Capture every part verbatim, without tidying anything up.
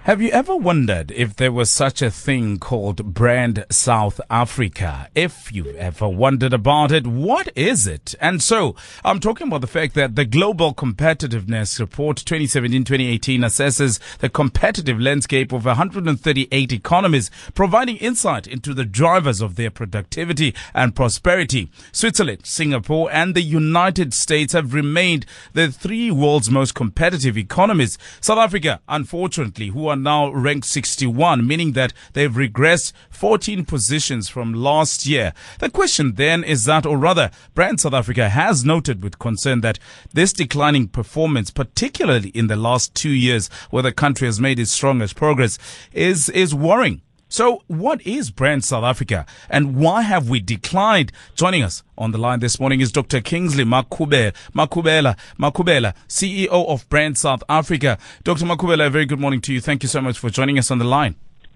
Have you ever wondered if there was such a thing called Brand South Africa? If you've ever wondered about it, what is it? And so I'm talking about the fact that the Global Competitiveness Report twenty seventeen twenty eighteen assesses the competitive landscape of one hundred thirty-eight economies, providing insight into the drivers of their productivity and prosperity. Switzerland, Singapore, and the United States have remained the three world's most competitive economies. South Africa, unfortunately, who are now ranked sixty-one, meaning that they've regressed fourteen positions from last year. The question then is that, or rather, Brand South Africa has noted with concern that this declining performance, particularly in the last two years where the country has made its strongest progress, is, is worrying. So what is Brand South Africa and why have we declined? Joining us on the line this morning is Doctor Kingsley Makhubela, Makhubela, Makhubela, C E O of Brand South Africa. Doctor Makhubela, a very good morning to you. Thank you so much for joining us on the line.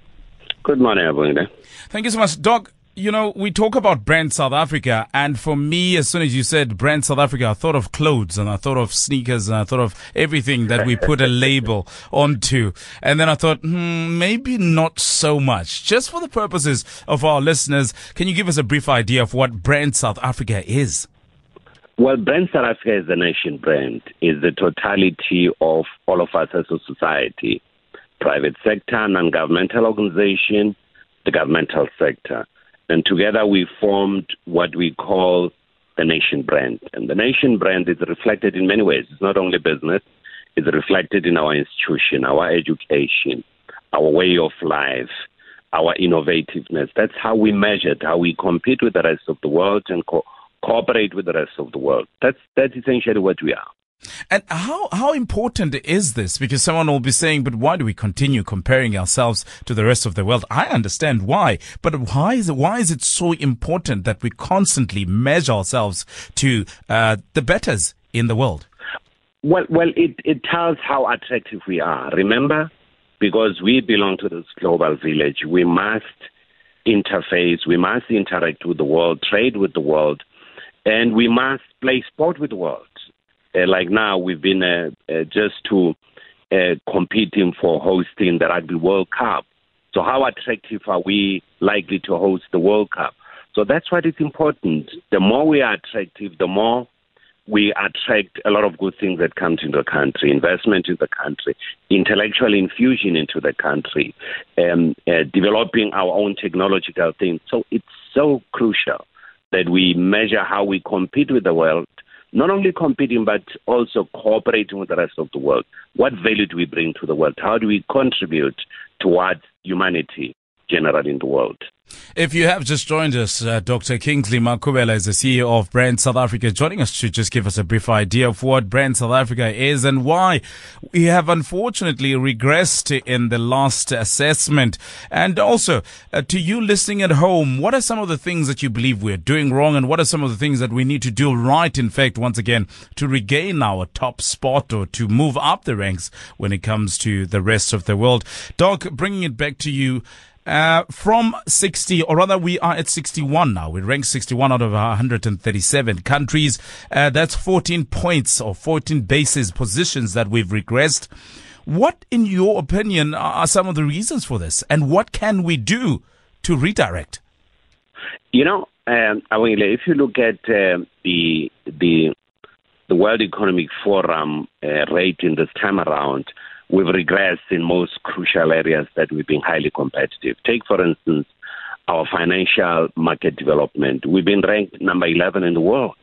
Good morning, Abunga. Thank you so much. Doc, you know, we talk about Brand South Africa, and for me, as soon as you said Brand South Africa, I thought of clothes, and I thought of sneakers, and I thought of everything that we put a label onto. And then I thought, hmm, maybe not so much. Just for the purposes of our listeners, can you give us a brief idea of what Brand South Africa is? Well, Brand South Africa is the nation brand, is the totality of all of us as a society, private sector, non-governmental organization, the governmental sector. And together we formed what we call the nation brand. And the nation brand is reflected in many ways. It's not only business. It's reflected in our institution, our education, our way of life, our innovativeness. That's how we measure it, how we compete with the rest of the world and co- cooperate with the rest of the world. That's, that's essentially what we are. And how how important is this? Because someone will be saying, but why do we continue comparing ourselves to the rest of the world? I understand why, but why is it, why is it so important that we constantly measure ourselves to uh, the betters in the world? Well, well, it, it tells how attractive we are. Remember, because we belong to this global village, we must interface, we must interact with the world, trade with the world, and we must play sport with the world. Uh, like now, we've been uh, uh, just to uh, competing for hosting the Rugby World Cup. So how attractive are we likely to host the World Cup? So that's what is important. The more we are attractive, the more we attract a lot of good things that come into the country, investment in the country, intellectual infusion into the country, um, uh, developing our own technological things. So it's so crucial that we measure how we compete with the world, not only competing, but also cooperating with the rest of the world. What value do we bring to the world? How do we contribute towards humanity generally in the world? If you have just joined us, uh, Doctor Kingsley Makhubela is the C E O of Brand South Africa, joining us to just give us a brief idea of what Brand South Africa is and why we have unfortunately regressed in the last assessment. And also, uh, to you listening at home, what are some of the things that you believe we're doing wrong, and what are some of the things that we need to do right, in fact, once again, to regain our top spot or to move up the ranks when it comes to the rest of the world? Doc, bringing it back to you. Uh, from sixty, or rather we are at sixty-one now. We rank sixty-one out of one hundred thirty-seven countries. Uh, that's fourteen points or fourteen basis positions that we've regressed. What, in your opinion, are some of the reasons for this? And what can we do to redirect? You know, um, if you look at uh, the, the, the World Economic Forum uh, rating this time around, we've regressed in most crucial areas that we've been highly competitive. Take, for instance, our financial market development. We've been ranked number eleven in the world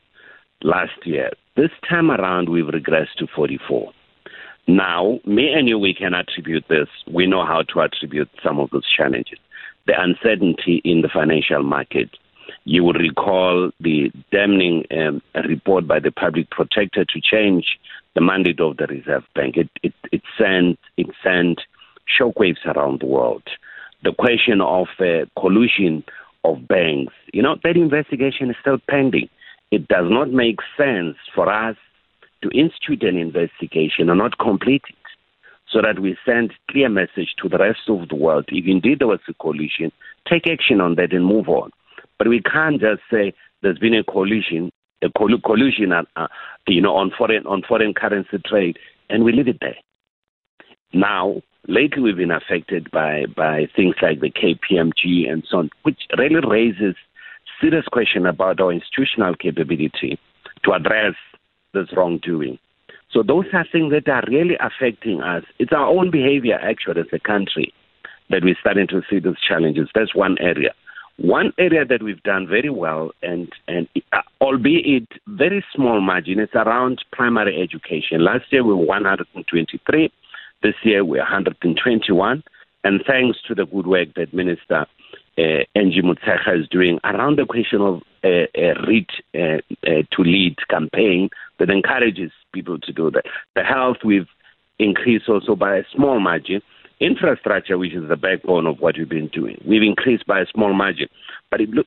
last year. This time around, we've regressed to forty-four. Now, me and you, we can attribute this. We know how to attribute some of those challenges. The uncertainty in the financial market. You will recall the damning um, report by the public protector to change the mandate of the Reserve Bank. It it, it sent it sent shockwaves around the world. The question of uh, collusion of banks, you know, that investigation is still pending. It does not make sense for us to institute an investigation and not complete it, so that we send clear message to the rest of the world. If indeed there was a collusion, take action on that and move on. But we can't just say there's been a collusion, a collusion, uh, you know, on foreign on foreign currency trade, and we leave it there. Now lately we've been affected by, by things like the K P M G and so on, which really raises serious question about our institutional capability to address this wrongdoing. So those are things that are really affecting us. It's our own behavior, actually, as a country, that we're starting to see these challenges. That's one area. One area that we've done very well, and, and uh, albeit very small margin, is around primary education. Last year we were one hundred twenty-three. This year we're one hundred twenty-one. And thanks to the good work that Minister uh, Angie Motshekga is doing around the question of uh, a read uh, uh, to lead campaign that encourages people to do that. The health we've increased also by a small margin. Infrastructure, which is the backbone of what we've been doing, we've increased by a small margin. But it look,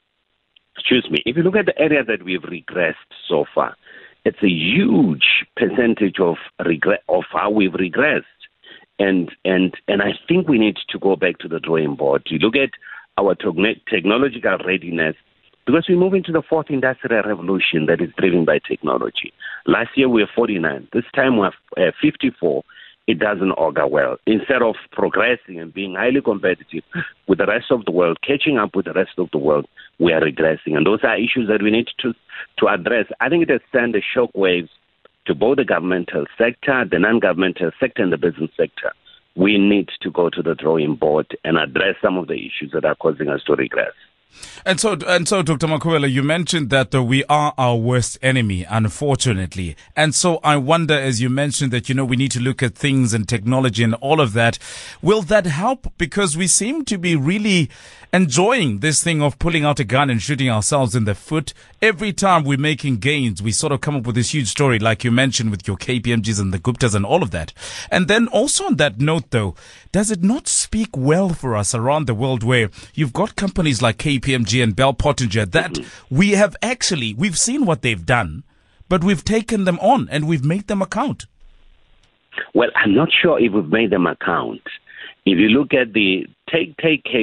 excuse me, if you look at the area that we've regressed so far, it's a huge percentage of regret of how we've regressed. And and and I think we need to go back to the drawing board to look at our te- technological readiness, because we move into the fourth industrial revolution that is driven by technology. Last year we were forty-nine. This time we have uh, fifty-four. It doesn't augur well. Instead of progressing and being highly competitive with the rest of the world, catching up with the rest of the world, we are regressing. And those are issues that we need to to address. I think it has sent the shockwaves to both the governmental sector, the non-governmental sector, and the business sector. We need to go to the drawing board and address some of the issues that are causing us to regress. And so, and so, Doctor Makuela, you mentioned that uh, we are our worst enemy, unfortunately. And so I wonder, as you mentioned, that, you know, we need to look at things and technology and all of that. Will that help? Because we seem to be really enjoying this thing of pulling out a gun and shooting ourselves in the foot. Every time we're making gains, we sort of come up with this huge story, like you mentioned with your K P M Gs and the Guptas and all of that. And then also on that note, though, does it not speak well for us around the world where you've got companies like K P M G and Bell Pottinger that we have actually, we've seen what they've done, but we've taken them on and we've made them account? Well, I'm not sure if we've made them account. If you look at the, take, take K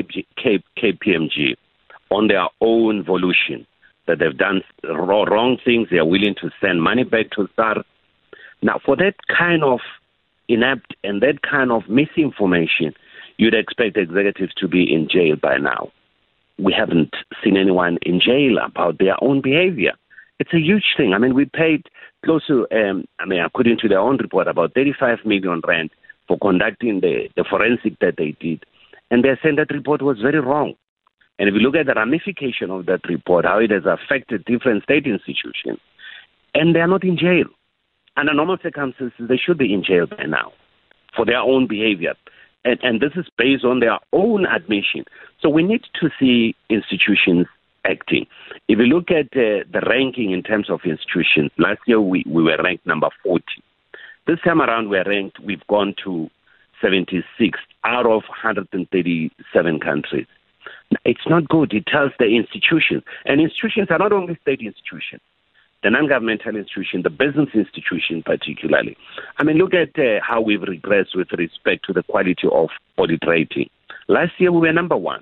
P M G on their own volition, that they've done wrong things, they are willing to send money back to SARS. Now, for that kind of inept and that kind of misinformation, you'd expect executives to be in jail by now. We haven't seen anyone in jail about their own behavior. It's a huge thing. I mean, we paid close to, um, I mean, according to their own report, about thirty-five million rand for conducting the, the forensic that they did. And they said that report was very wrong. And if you look at the ramification of that report, how it has affected different state institutions, and they're not in jail. Under normal circumstances, they should be in jail by now for their own behavior. And, and this is based on their own admission. So we need to see institutions acting. If you look at uh, the ranking in terms of institutions, last year we, we were ranked number forty. This time around we're ranked, we've gone to seventy-six out of one hundred thirty-seven countries. It's not good. It tells the institutions. And institutions are not only state institutions, the non-governmental institution, the business institution particularly. I mean, look at uh, how we've regressed with respect to the quality of audit rating. Last year, we were number one.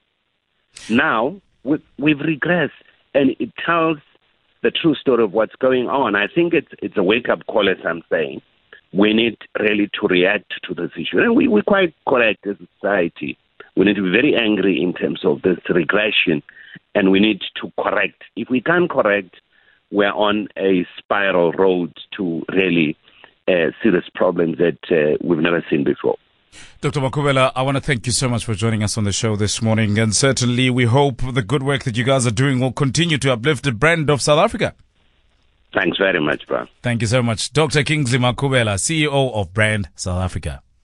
Now, we, we've regressed, and it tells the true story of what's going on. I think it's, it's a wake-up call, as I'm saying. We need really to react to this issue. And we, we're quite correct as a society. We need to be very angry in terms of this regression, and we need to correct. If we can't correct, we're on a spiral road to really uh, serious problems that uh, we've never seen before. Doctor Makuela, I want to thank you so much for joining us on the show this morning. And certainly we hope the good work that you guys are doing will continue to uplift the brand of South Africa. Thanks very much, bro. Thank you so much. Doctor Kingsley Makuela, C E O of Brand South Africa.